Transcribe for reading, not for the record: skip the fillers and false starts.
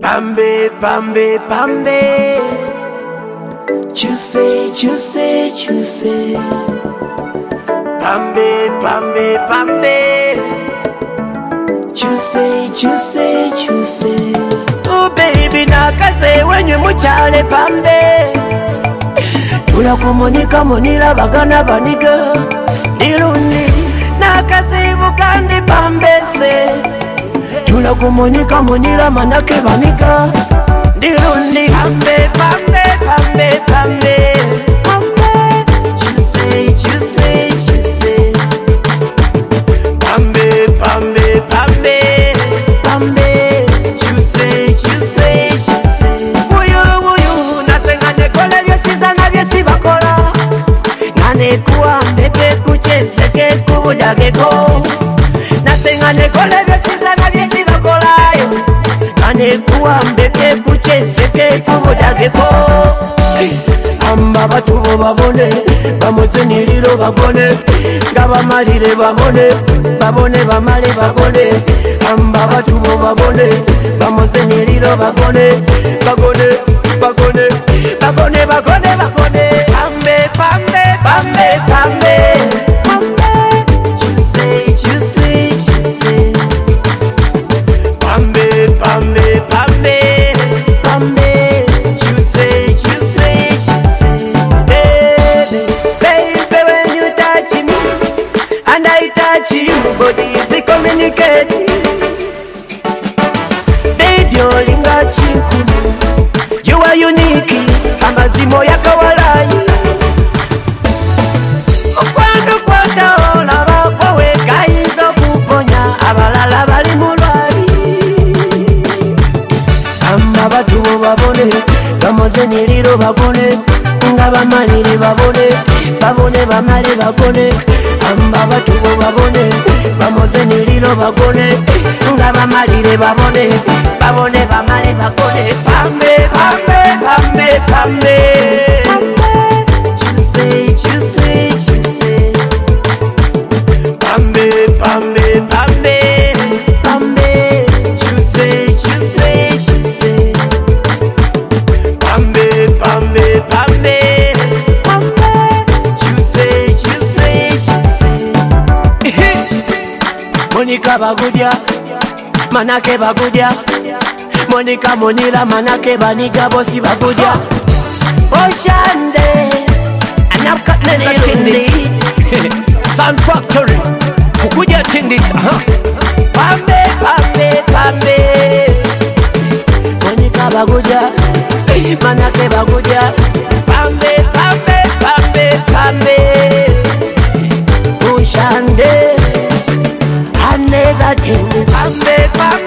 Pambe, pambe, pambe. Chuse, chuse, chuse. Pambe, pambe, pambe. Chuse, chuse, chuse. Oh baby, nakaze wenye muchale pambe. Tula kumonika monila bagana baniga. Nirundi nakaze bukandi pambe se. Tula kumonika monila manake baniga. Nirundi pambe, pambe, pambe, pambe. Pambe, chuse, chuse, chuse. Pambe, pambe, pambe. Pambe, chuse, chuse, chuse. Wuyu, wuyu, nasengane kole vyesiza na vyesi bakola. Nane kuwa mbeke kucheseke kubudageko. Nasengane kole vyesiza na vyesi bakola. Nane kuwa mbeke kucheseke kubudageko. Amba batubo babone, bamoze niliro bagone. Ngaba malire babone, babone bamale bagone. Amba batubo babone, bamoze niliro bagone. Bagone, bagone, bagone, bagone, bagone. Pambe, pambe, pambe, pambe. Pambe, chuse, chuse, chuse. Pambe, pambe, pambe. Pambe, chuse, chuse, chuse. Baby, baby, when you touch me and I touch you, body is communicating. Baby, olinga chikunu, you are unique, amazimo ya kawalai. Okwando kwata olaba kwawe kaizo kuponya, abalala bali mulwali. Amba batubo babone, bamoze niliro bagone. Ngaba malire babone, babone bamale bagone. Amba batubo babone, bamoze niliro bagone. Ngaba malire babone, babone bamale bagone. Pambe, pambe, pambe, pambe. Chuse, chuse, chuse. Pambe, pambe, pambe. Pambe, chuse, chuse, chuse. Pambe, pambe, pambe. Pambe, chuse, chuse, chuse. Monica bagudya, manake bagudya. Monica monila manake baniga bosi bagudya. Oshande, anapkatneza tindis. Sound Factory, kukudya tindis. Pambe, pambe, pambe. Monica bagudya, manake bagudya. Pambe, pambe, pambe, pambe. Oshande, aneza tindis. Pambe, pambe.